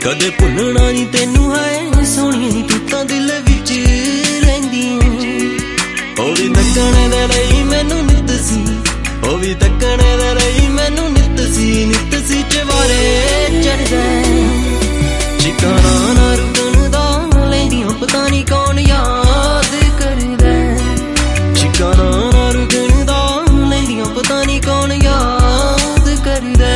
कदे भुलना नी तेनू है सोहणिए नी तू तां दिल विच रहिंदी ओ वी तकणे दे लई मैनू नित सी ओ वी तकणे दे लई मैनू नित सी चवारे चढ़दा ठिकाना ना रुकण दा लैंदियां पता नी कौन याद करदा ठिकाना ना रुकण दा लैंदियां पता नी कौन याद करदा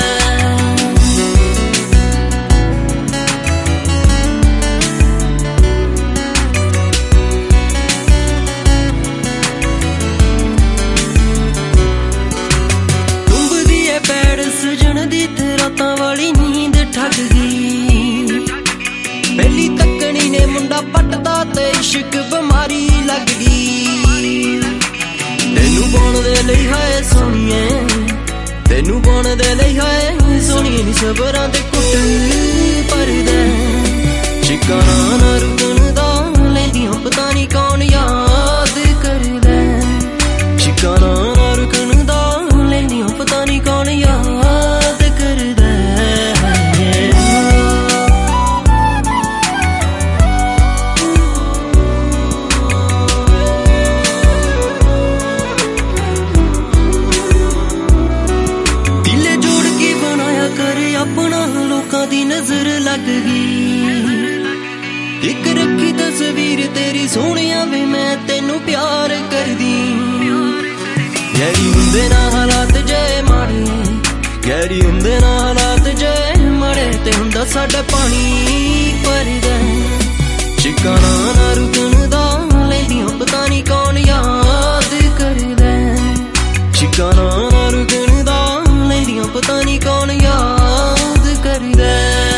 रातां वाली नींद ठग गई पहली तकनी ने मुंडा पटदा ते इश्क बीमारी लग गई तेनू पाउण दे लई हाय सोहणिए तेनू पाउण दे लई हाय सोहणिए नी सबरां दे कुट भरदा ठिकाना ना रुकण दा लैंदियां पता नी कौन याद करदा ठिकाना ना रुकण दा लैंदियां पता नी कौन याद करदा अपना लोकां दी नजर लग गई इक रखी तस्वीर तेरी सोहणिया वे मैं तेनू प्यार करदी गैरी हुंदे ना हालात जय माड़े गैरी हुंदे ना हालात जय माड़े ते हुंदा साडा पानी भरदा ठिकाना ना रुकण दा लैंदियां पता नी कौन याद करदा ठिकाना ना रुकण दा लैंदियां पता नी कौन याद करदा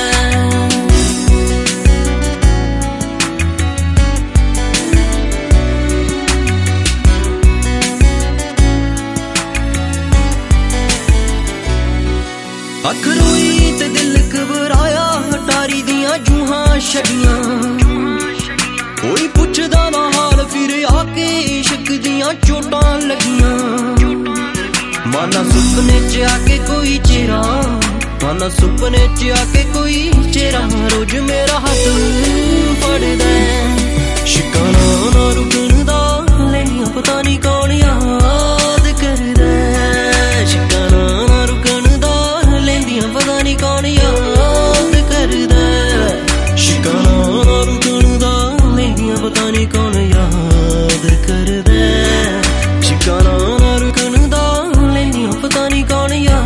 अख रोई ते दिल घबराया हटारी दियां जूहां छड़ियां कोई पुछदा ना हाल फिर आके इश्क दियां चोटां लगियां माना सुपने च आके कोई चेहरा माना सुपने च आके कोई चेहरा रोज मेरा हाथ फड़दा ठिकाना ना रुकण दा लैंदियां पता नी कौन याद करदा ठिकाना ना रुकण दा लैंदियां पता नी कौन याद करदा ठिकाना ना रुकण दा लैंदियां पता नी कौन याद करदा ठिकाना ना रुकण दा लैंदियां पता नी कौन याद